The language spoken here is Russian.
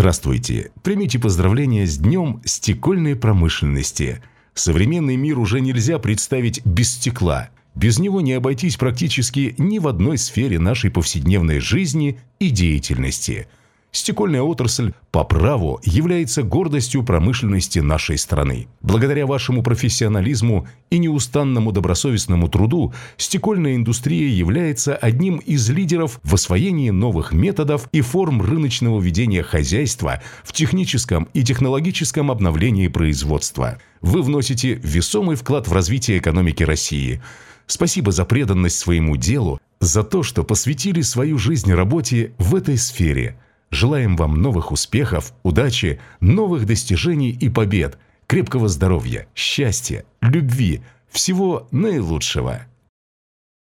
Здравствуйте! Примите поздравления с Днем стекольной промышленности. Современный мир уже нельзя представить без стекла. Без него не обойтись практически ни в одной сфере нашей повседневной жизни и деятельности. Стекольная отрасль по праву является гордостью промышленности нашей страны. Благодаря вашему профессионализму и неустанному добросовестному труду стекольная индустрия является одним из лидеров в освоении новых методов и форм рыночного ведения хозяйства в техническом и технологическом обновлении производства. Вы вносите весомый вклад в развитие экономики России. Спасибо за преданность своему делу, за то, что посвятили свою жизнь работе в этой сфере. Желаем вам новых успехов, удачи, новых достижений и побед, крепкого здоровья, счастья, любви, всего наилучшего.